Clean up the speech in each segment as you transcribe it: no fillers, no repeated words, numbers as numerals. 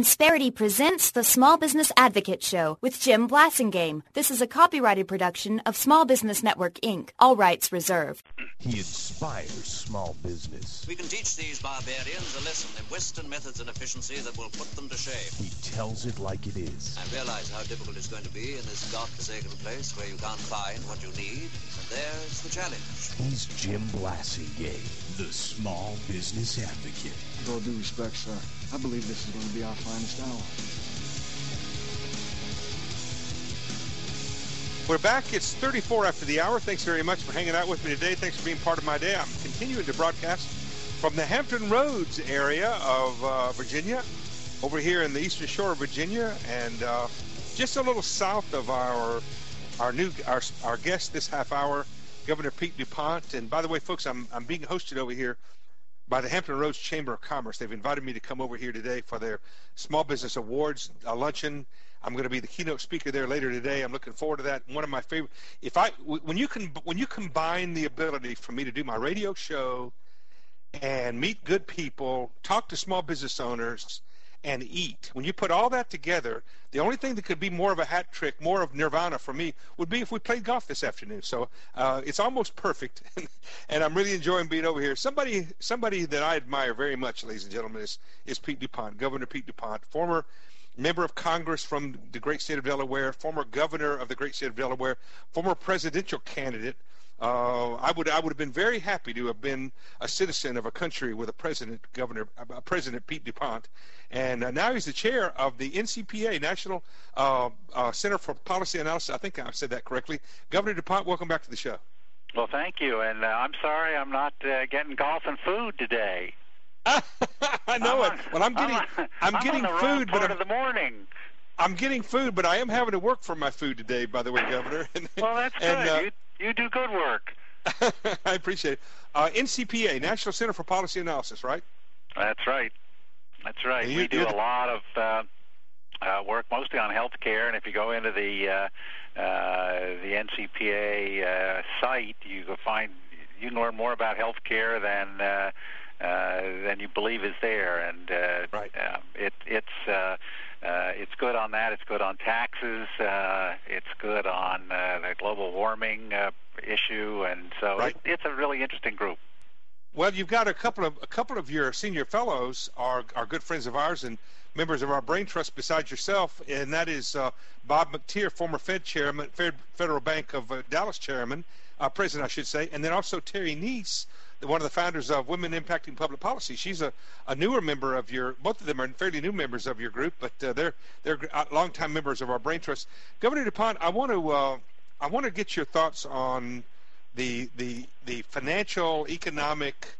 Insperity presents the Small Business Advocate Show with Jim Blasingame. This is a copyrighted production of Small Business Network, Inc. All rights reserved. He inspires small business. We can teach these barbarians a lesson in Western methods and efficiency that will put them to shame. He tells it like it is. I realize how difficult it's going to be in this godforsaken place where you can't find what you need. And there's the challenge. He's Jim Blasingame, the Small Business Advocate. With all due respect, sir, I believe this is going to be our finest hour. We're back. It's 34 after the hour. Thanks very much for hanging out with me today. Thanks for being part of my day. I'm continuing to broadcast from the Hampton Roads area of Virginia, over here in the eastern shore of Virginia, and just a little south of our guest this half hour, Governor Pete DuPont. And by the way, folks, I'm being hosted over here by the Hampton Roads Chamber of Commerce. They've invited me to come over here today for their Small Business Awards luncheon. I'm going to be the keynote speaker there later today. I'm looking forward to that. One of my favorite. When you combine the ability for me to do my radio show and meet good people, talk to small business owners, and eat, when you put all that together, the only thing that could be more of a hat trick, more of nirvana for me, would be if we played golf this afternoon. So it's almost perfect, and I'm really enjoying being over here. Somebody that I admire very much, ladies and gentlemen, is Pete DuPont, Governor Pete DuPont, former member of Congress from the great state of Delaware, former governor of the great state of Delaware, former presidential candidate. I would have been very happy to have been a citizen of a country with a President Pete DuPont, and now he's the chair of the NCPA, National Center for Policy Analysis. I think I said that correctly. Governor DuPont, welcome back to the show. Well, thank you, and I'm sorry I'm not getting golf and food today. I know it. Well, I'm getting food, but of the morning. I'm getting food, but I am having to work for my food today. By the way, Governor. Well, that's good. You do good work. I appreciate it. NCPA, National Center for Policy Analysis, right? That's right. That's right. We do a lot of work, mostly on health care, and if you go into the NCPA site, you can learn more about health care than you believe is there, and right. It's good on that. It's good on taxes. It's good on the global warming issue, and so right. It's a really interesting group. Well, you've got a couple of your senior fellows are good friends of ours and members of our Brain Trust besides yourself, and that is Bob McTeer, former Fed chairman, Federal Bank of Dallas chairman, president, I should say, and then also Terry Neese, one of the founders of Women Impacting Public Policy. She's a newer member of both of them are fairly new members of your group, but they're longtime members of our Brain Trust. Governor DuPont, I want to get your thoughts on the financial, economic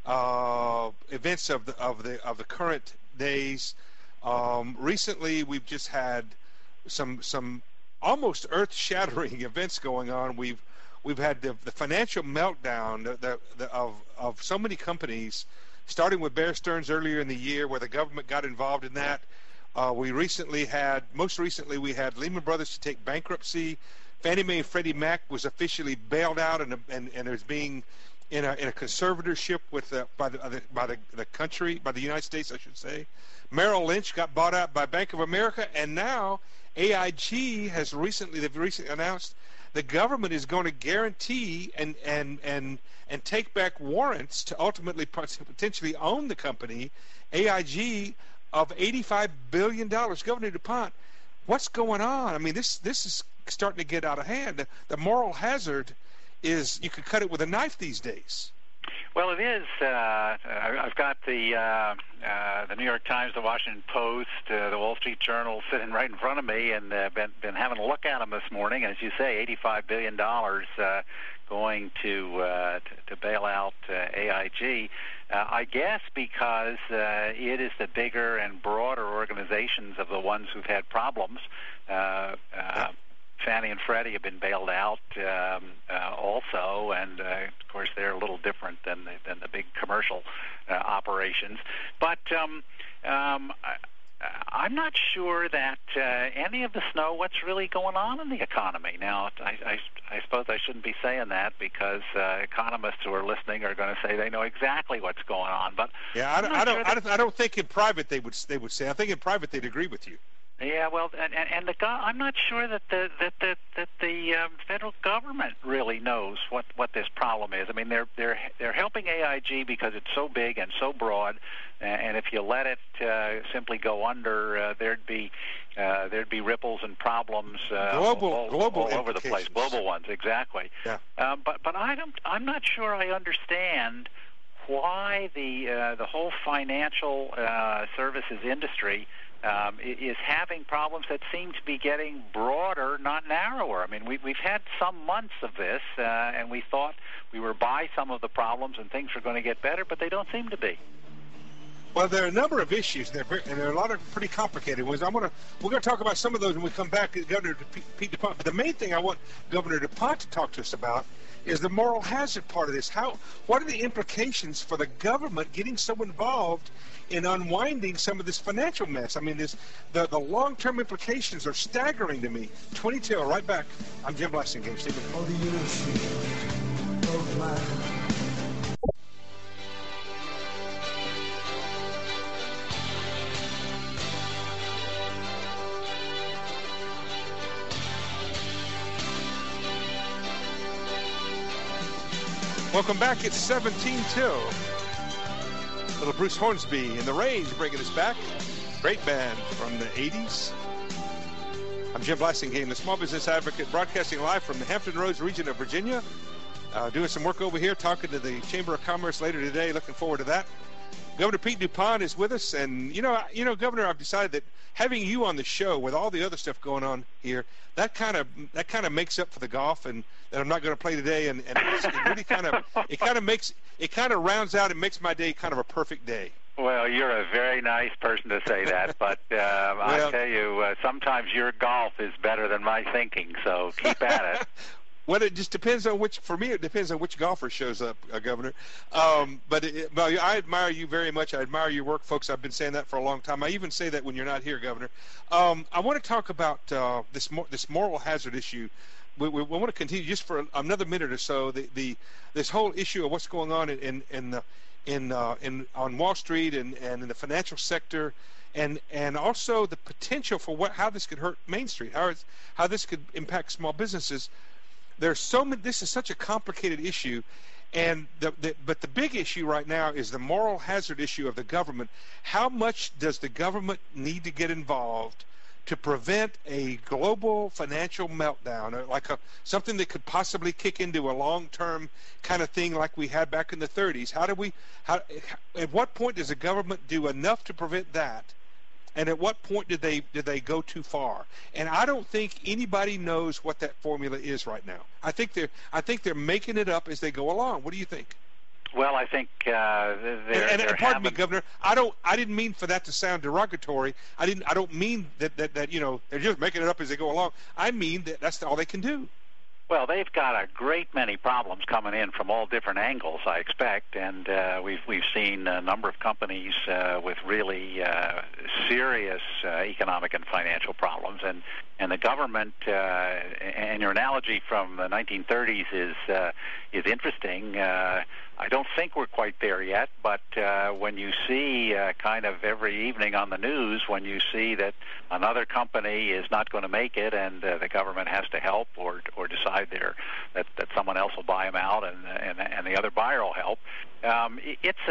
events of the current days. Recently, we've just had some almost earth-shattering events going on. We've had the financial meltdown of so many companies, starting with Bear Stearns earlier in the year, where the government got involved in that. Most recently, we had Lehman Brothers to take bankruptcy. Fannie Mae and Freddie Mac was officially bailed out and is being in a conservatorship by the country, by the United States, I should say. Merrill Lynch got bought out by Bank of America, and now AIG has recently announced the government is going to guarantee and take back warrants to ultimately potentially own the company, AIG, of $85 billion. Governor DuPont, what's going on? I mean, this is starting to get out of hand. The moral hazard is you could cut it with a knife these days. Well, it is. I've got the New York Times, the Washington Post, the Wall Street Journal sitting right in front of me, and been having a look at them this morning. As you say, $85 billion going to bail out AIG. I guess because it is the bigger and broader organizations of the ones who've had problems. Fannie and Freddie have been bailed out also, and of course they're a little different than the big commercial operations. But I'm not sure that any of us know what's really going on in the economy. Now, I suppose I shouldn't be saying that because economists who are listening are going to say they know exactly what's going on. But yeah, I don't think in private they would say. I think in private they'd agree with you. Yeah, well, and I'm not sure that the federal government really knows what this problem is. I mean, they're helping AIG because it's so big and so broad, and if you let it simply go under, there'd be ripples and problems global all over the place. Global ones, exactly. Yeah. But I'm not sure I understand why the whole financial services industry is having problems that seem to be getting broader, not narrower. I mean, we've had some months of this, and we thought we were by some of the problems and things were going to get better, but they don't seem to be. Well, there are a number of issues, and there are a lot of pretty complicated ones. We're going to talk about some of those when we come back to Governor Pete DuPont. But the main thing I want Governor DuPont to talk to us about is the moral hazard part of this. What are the implications for the government getting so involved in unwinding some of this financial mess? I mean, the long-term implications are staggering to me. 22, right back. I'm Jim Blasingame. Welcome back. It's 17-2. Little Bruce Hornsby and the Range bringing us back. Great band from the 80s. I'm Jim Blasingame, the Small Business Advocate, broadcasting live from the Hampton Roads region of Virginia. Doing some work over here, talking to the Chamber of Commerce later today. Looking forward to that. Governor Pete DuPont is with us, and you know, Governor, I've decided that having you on the show with all the other stuff going on here, that kind of makes up for the golf and that I'm not going to play today, and it really kind of rounds out and makes my day kind of a perfect day. Well, you're a very nice person to say that, but I'll tell you, sometimes your golf is better than my thinking, so keep at it. Well, it just depends on for me, it depends on which golfer shows up, Governor. But I admire you very much. I admire your work, folks. I've been saying that for a long time. I even say that when you're not here, Governor. I want to talk about this moral hazard issue. We want to continue just for another minute or so. This whole issue of what's going on on Wall Street and in the financial sector, and also the potential for how this could hurt Main Street, how this could impact small businesses. There's so many. This is such a complicated issue, and but the big issue right now is the moral hazard issue of the government. How much does the government need to get involved to prevent a global financial meltdown, like something that could possibly kick into a long-term kind of thing like we had back in the 30s? At what point does the government do enough to prevent that? And at what point did they go too far? And I don't think anybody knows what that formula is right now. I think they're making it up as they go along. What do you think? Well, I think pardon me, Governor. I didn't mean for that to sound derogatory. I don't mean that they're just making it up as they go along. I mean that's all they can do. Well, they've got a great many problems coming in from all different angles, I expect, and we've seen a number of companies with really serious economic and financial problems, and the government. And your analogy from the 1930s is interesting. I don't think we're quite there yet, but when you see kind of every evening on the news, when you see that another company is not going to make it and the government has to help or decide that someone else will buy them out and the other buyer will help, it's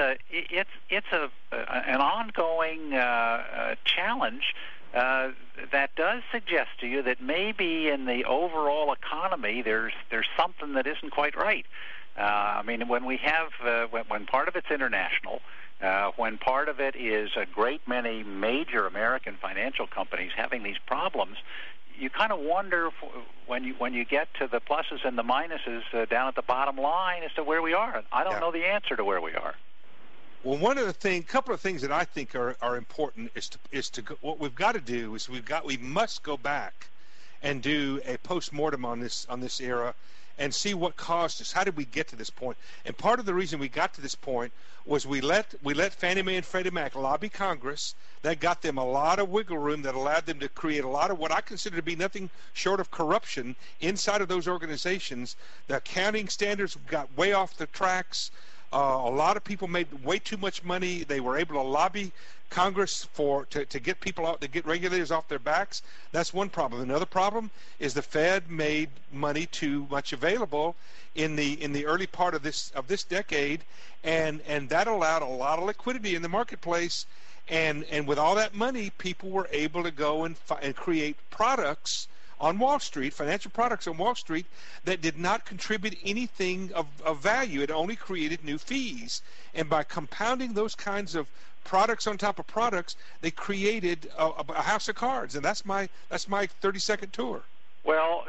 an ongoing challenge that does suggest to you that maybe in the overall economy there's something that isn't quite right. I mean, when we have when part of it's international, when part of it is a great many major American financial companies having these problems, you kind of wonder when you get to the pluses and the minuses down at the bottom line as to where we are. I don't know the answer to where we are. Well, couple of things that I think are important is to what we've got to do is we must go back and do a post-mortem on this era and see what caused us. How did we get to this point? And part of the reason we got to this point was we let Fannie Mae and Freddie Mac lobby Congress. That got them a lot of wiggle room that allowed them to create a lot of what I consider to be nothing short of corruption inside of those organizations. The accounting standards got way off the tracks. A lot of people made way too much money. They were able to lobby Congress to get people out, to get regulators off their backs. That's one problem. Another problem is the Fed made money too much available in the early part of this decade, and that allowed a lot of liquidity in the marketplace. And with all that money, people were able to go and create products on Wall Street, financial products on Wall Street, that did not contribute anything of value. It only created new fees. And by compounding those kinds of products on top of products, they created a house of cards. And that's my 30-second tour. Well,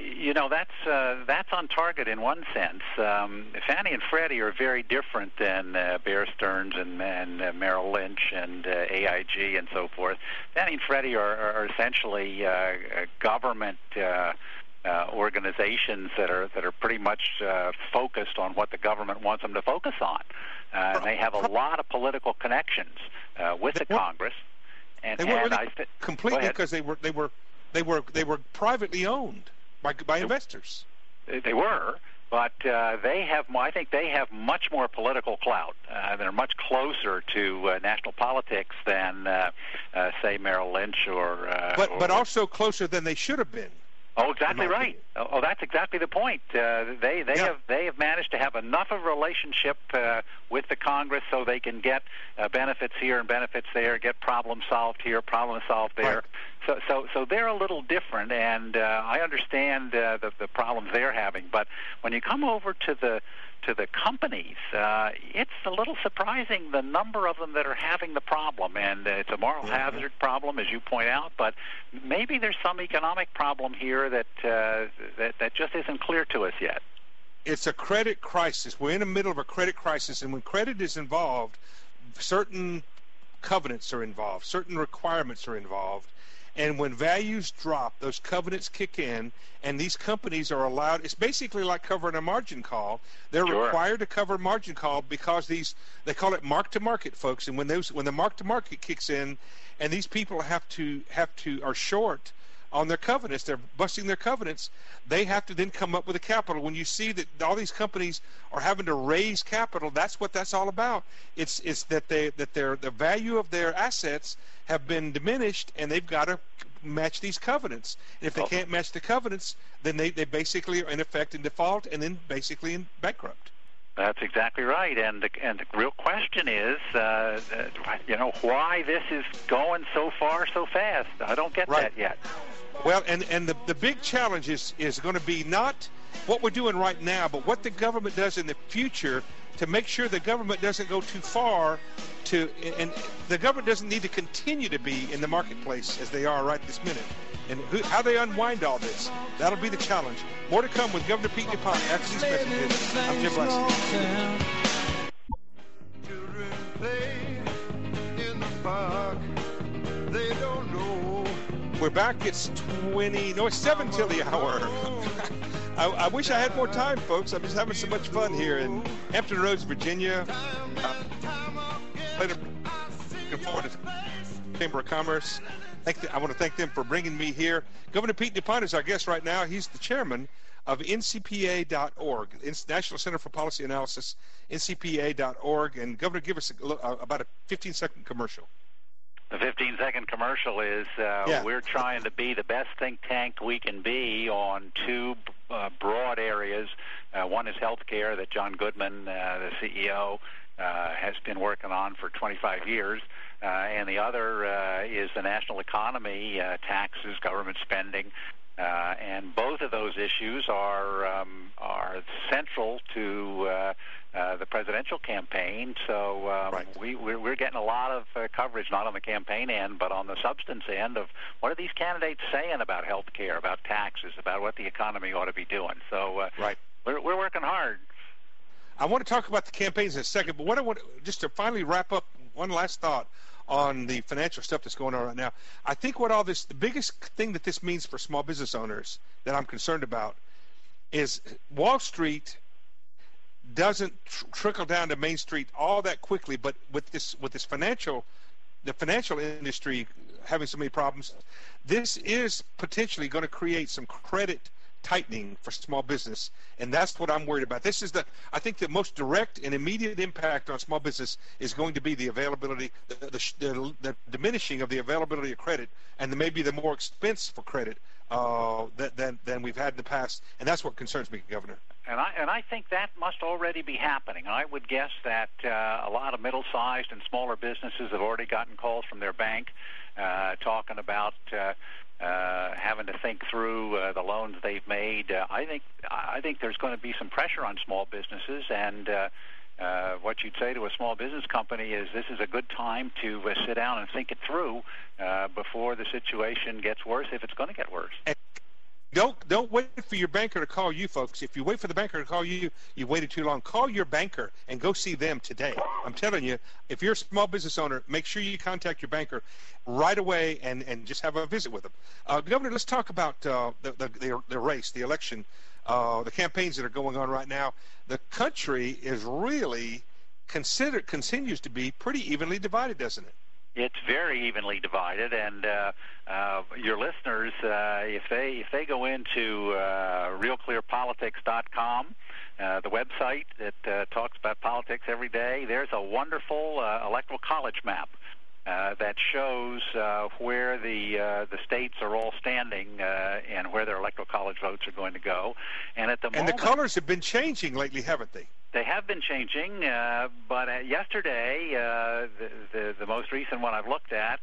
that's on target in one sense. Fannie and Freddie are very different than Bear Stearns and Merrill Lynch and AIG and so forth. Fannie and Freddie are essentially government organizations that are pretty much focused on what the government wants them to focus on. And they have a lot of political connections with the Congress. And they weren't really completely, because they were privately owned by investors. They were, but I think they have much more political clout. They're much closer to national politics than, say, Merrill Lynch or. But also closer than they should have been. Oh, exactly right. Oh, that's exactly the point. They have managed to have enough of a relationship with the Congress so they can get benefits here and benefits there, get problems solved here, problems solved there. Right. So they're a little different, and I understand the problems they're having. But when you come over to the companies, it's a little surprising the number of them that are having the problem, and it's a moral hazard problem, as you point out. But maybe there's some economic problem here that just isn't clear to us yet. It's a credit crisis. We're in the middle of a credit crisis, and when credit is involved, certain covenants are involved, certain requirements are involved. And when values drop, those covenants kick in, and these companies are allowed. It's basically like covering a margin call. They're required to cover margin call because they call it mark-to-market, folks. And when the mark-to-market kicks in, and these people are short on their covenants, they're busting their covenants, they have to then come up with a capital. When you see that all these companies are having to raise capital, that's what that's all about. It's that the value of their assets have been diminished, and they've got to match these covenants. And if they can't match the covenants, then they basically are in effect in default, and then basically in bankrupt. That's exactly right, and the real question is, why this is going so far so fast. I don't get that yet. Well, and the big challenge is going to be not what we're doing right now, but what the government does in the future to make sure the government doesn't go too far and the government doesn't need to continue to be in the marketplace as they are right this minute. And how they unwind all this, that'll be the challenge. More to come with Governor Pete DuPont after these messages. I'm Jim Blassingame. Children play in the park. They don't know. We're back. It's 7 till the hour. I wish I had more time, folks. I'm just having so much fun here in Hampton Roads, Virginia. Looking forward to the Chamber of Commerce. I want to thank them for bringing me here. Governor Pete DuPont is our guest right now. He's the chairman of NCPA.org, National Center for Policy Analysis, NCPA.org. And Governor, give us about a 15-second commercial. The 15-second commercial is we're trying to be the best think tank we can be on two broad areas. One is healthcare that John Goodman, the CEO, has been working on for 25 years. And the other is the national economy, taxes, government spending. And both of those issues are central to the presidential campaign. So we're getting a lot of coverage, not on the campaign end, but on the substance end of what are these candidates saying about health care, about taxes, about what the economy ought to be doing. So we're working hard. I want to talk about the campaigns in a second, but what I want just to finally wrap up, one last thought on the financial stuff that's going on right now. I think the biggest thing that this means for small business owners that I'm concerned about is Wall Street doesn't trickle down to Main Street all that quickly, but with the financial industry having so many problems, this is potentially going to create some credit tightening for small business, and that's what I'm worried about. I think the most direct and immediate impact on small business is going to be the availability, the diminishing of the availability of credit, and maybe the more expense for credit than we've had in the past, and that's what concerns me, Governor. And I think that must already be happening. I would guess that a lot of middle-sized and smaller businesses have already gotten calls from their bank talking about having to think through the loans they've made. I think there's going to be some pressure on small businesses, and what you'd say to a small business company is this is a good time to sit down and think it through before the situation gets worse, if it's going to get worse. And don't wait for your banker to call you, folks. If you wait for the banker to call you, you've waited too long. Call your banker and go see them today. I'm telling you, if you're a small business owner, make sure you contact your banker right away and just have a visit with them. Governor, let's talk about the race, the election, the campaigns that are going on right now. The country is really continues to be pretty evenly divided, doesn't it? It's very evenly divided, and your listeners, if they go into realclearpolitics.com, the website that talks about politics every day, there's a wonderful electoral college map that shows where the states are all standing and where their electoral college votes are going to go. And at the moment, the colors have been changing lately, haven't they? They have been changing, but yesterday, the most recent one I've looked at,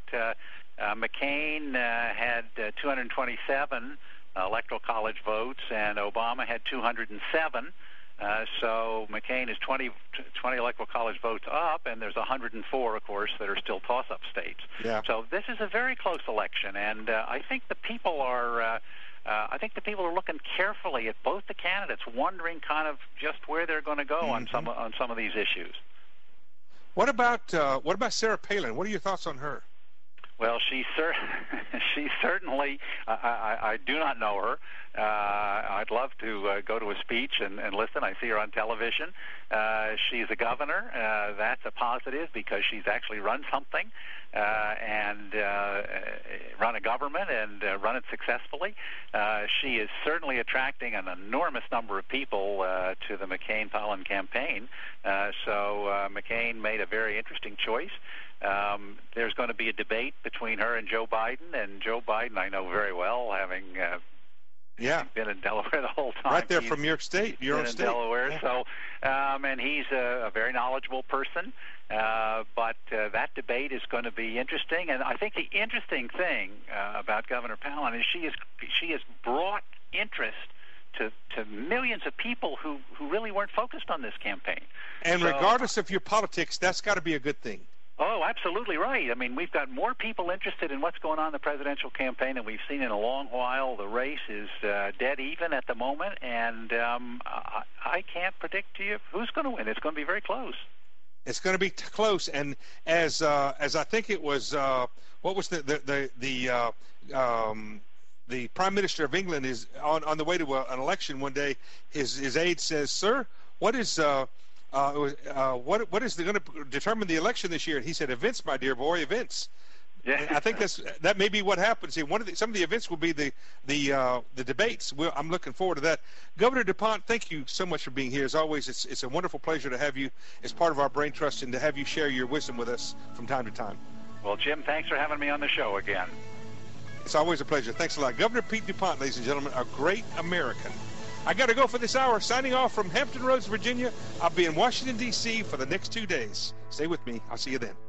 McCain had 227 electoral college votes, and Obama had 207. So McCain is 20 electoral college votes up, and there's 104, of course, that are still toss-up states. Yeah. So this is a very close election, and I think the people are looking carefully at both the candidates, wondering kind of just where they're going to go on some of these issues. What about Sarah Palin? What are your thoughts on her? Well, she certainly. I do not know her. I'd love to go to a speech and listen. I see her on television. She's a governor. That's a positive because she's actually run something and run a government and run it successfully. She is certainly attracting an enormous number of people to the McCain-Palin campaign. So McCain made a very interesting choice. There's going to be a debate between her and Joe Biden, and Joe Biden I know very well, having been in Delaware the whole time. Right there from your state, your own state. Delaware, yeah. So, and he's a very knowledgeable person, but that debate is going to be interesting. And I think the interesting thing about Governor Palin is she has brought interest to millions of people who really weren't focused on this campaign. And regardless of your politics, that's got to be a good thing. Oh, absolutely right. I mean, we've got more people interested in what's going on in the presidential campaign than we've seen in a long while. The race is dead even at the moment, and I can't predict to you who's going to win. It's going to be very close. It's going to be close, and as I think it was, what was the Prime Minister of England is on the way to an election one day. His aide says, "Sir, what is what is going to determine the election this year?" And he said, "Events, my dear boy, events." Yeah. I think that may be what happens here. Some of the events will be the debates. I'm looking forward to that. Governor DuPont, thank you so much for being here. As always, it's a wonderful pleasure to have you as part of our Brain Trust and to have you share your wisdom with us from time to time. Well, Jim, thanks for having me on the show again. It's always a pleasure. Thanks a lot. Governor Pete DuPont, ladies and gentlemen, a great American. I got to go for this hour. Signing off from Hampton Roads, Virginia. I'll be in Washington, D.C. for the next 2 days. Stay with me. I'll see you then.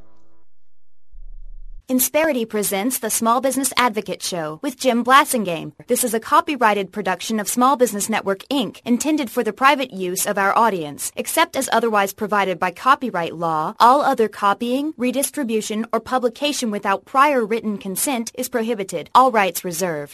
Insperity presents the Small Business Advocate Show with Jim Blasingame. This is a copyrighted production of Small Business Network, Inc., intended for the private use of our audience. Except as otherwise provided by copyright law, all other copying, redistribution, or publication without prior written consent is prohibited. All rights reserved.